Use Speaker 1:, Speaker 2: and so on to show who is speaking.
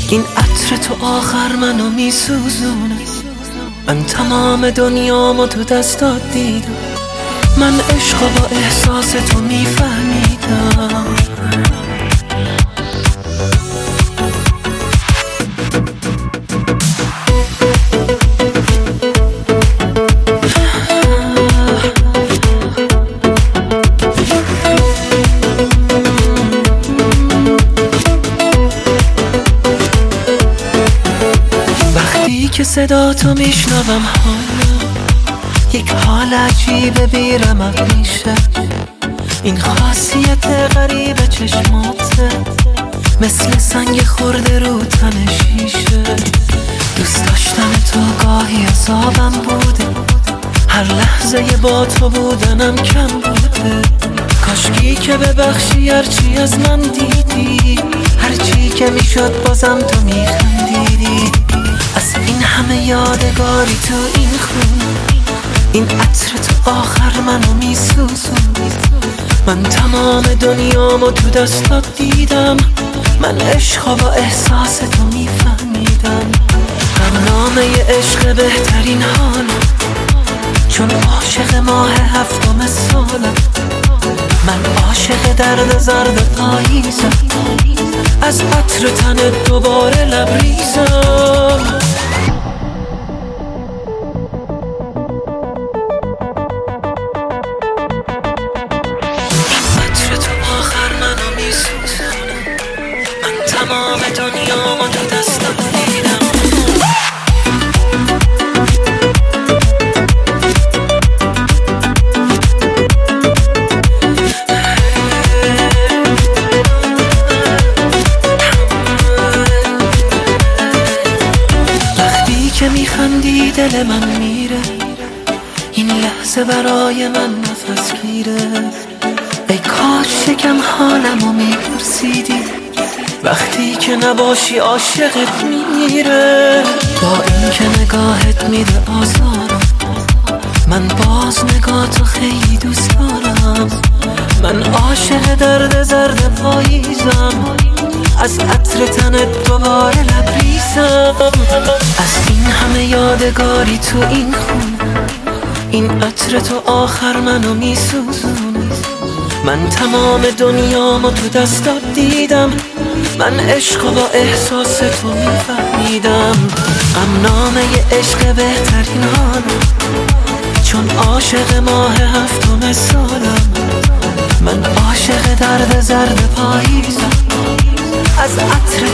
Speaker 1: این عطر تو آخر منو میسوزونه. من تمام دنیامو تو دستات دیدم، من عشقو با احساس تو میفهمیدم. که صدا تو میشنوم حالا یک حال عجیبه بیرمق میشه. این خاصیت غریب چشماته مثل سنگ خورده رو تن شیشه. دوست داشتن تو گاهی عذابم بوده، هر لحظه با تو بودنم کم بوده. کاشکی که ببخشی هرچی از من دیدی، هرچی که میشد بازم تو میخندیدی. از این همه یادگاری تو این خون، این عطر تو آخر منو میسوزون. من تمام دنیامو تو دستات دیدم، من عشقو با احساس تو میفهمیدم. غمنامه عشق بهترین حالم، چون عاشق ماه هفتم سالم. من عاشق درد زرد پاییزم، از عطر تنت دوباره لبریزم. عطر تو آخر منو میسوزونه، من تمام دنیامو تو دستم دیدم. که میخندی دل من میره، این لحظه برای من نفس گیره. ای کاش شکم حالمو میپرسیدی، وقتی که نباشی عاشقت میره. با این که نگاهت میده آزارم، من باز نگاهتو خیلی دوست دارم. من عاشق درد زرد پاییزم، از عطر تنت دوباره لبریزم. از این همه یادگاری تو این خون، این عطر تو آخر منو میسوزونه. من تمام دنیامو تو دستات دیدم، من عشقو با احساس تو میفهمیدم. غمنامه عشق بهترین حالم، چون عاشق ماه هفتم سالم. من عاشق درد زرد پاییزم، از عطر